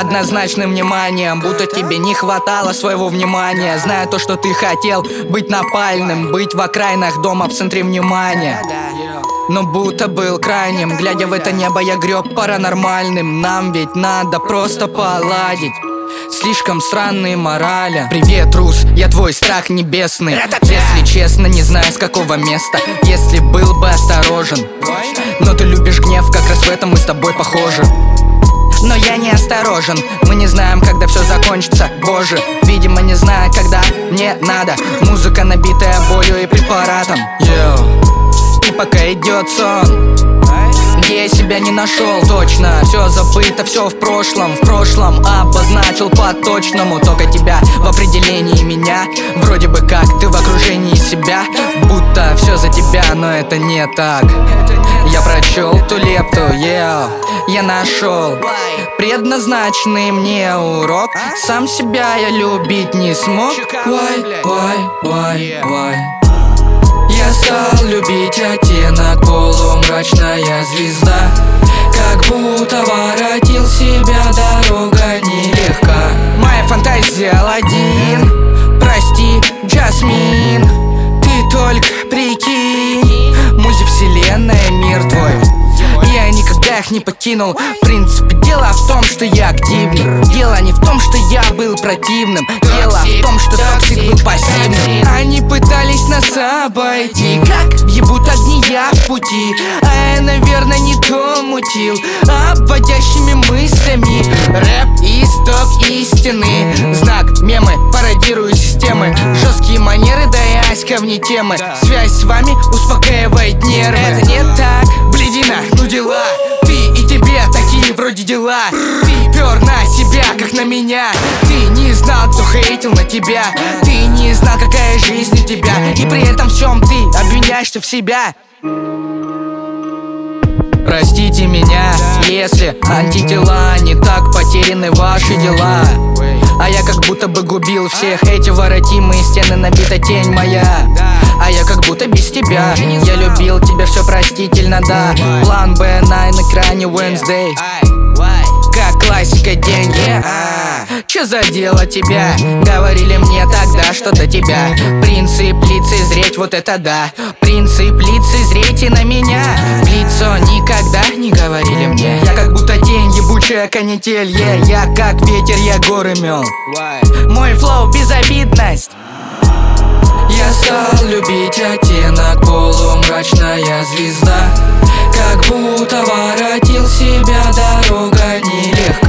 однозначным вниманием, будто тебе не хватало своего внимания. Зная то, что ты хотел быть напальным, быть в окраинах дома в центре внимания, но будто был крайним. Глядя в это небо, я греб паранормальным. Нам ведь надо просто поладить. Слишком странные морали. Привет, Рус, я твой страх небесный. Если честно, не знаю с какого места. Если был бы осторожен. Но ты любишь гнев, как раз в этом мы с тобой похожи. Но я не осторожен. Мы не знаем, когда все закончится. Боже, видимо, не знаю, когда мне надо. Музыка, набитая болью и препаратом. И пока идет сон, где я себя не нашел точно. Все забыто, все в прошлом обозначил по-точному. Только тебя в определении меня. Вроде бы как ты в окружении себя. Будто все за тебя, но это не так. Я прочел ту лепту, я нашел предназначенный мне урок. Сам себя я любить не смог. Why? Я стал любить оттенок, полумрачная звезда. Как будто воротил себя, дорога нелегка. Моя фантазия Аладдин, прости, Джасмин. Ты только прикинь, мультивселенная, мир твой. Я никогда их не покинул. В принципе, дело в том, что я активный. Дело не в том, что я был противным. Дело в том, что токсик был пассивным. Они пытались нас обойти, как въебут огни я в пути. А я, наверное, не то мутил обводящими мыслями. Рэп — исток истины. Знак, мемы, пародирую системы. Жесткие манеры, да и аська вне темы. Связь с вами успокаивает нервы. Это не так, блядина, ну дела. Ты и тебе такие вроде дела. Ты пёр на себя, как на меня. Ты не знал, кто хейтил на тебя. Ты не знал, какая жизнь у тебя. И при этом всем ты обвиняешься в себя. Простите меня, если антитела не так потеряны ваши дела. А я как будто бы губил всех. Эти воротимые стены, набита тень моя. А я как будто без тебя. Я любил тебя, все простительно, да. План Б на экране Wednesday. Как классика, деньги. Чё за дело тебя? Говорили мне тогда, что до тебя. Принцип лицезреть, вот это да. Принцип лицезреть и на меня. В лицо никогда не говорили мне. Я как будто тень, ебучая канитель. Я как ветер, я горы мел. Мой флоу безобидность. Я стал любить оттенок, полумрачная звезда. Как будто воротил себя, дорога нелегка.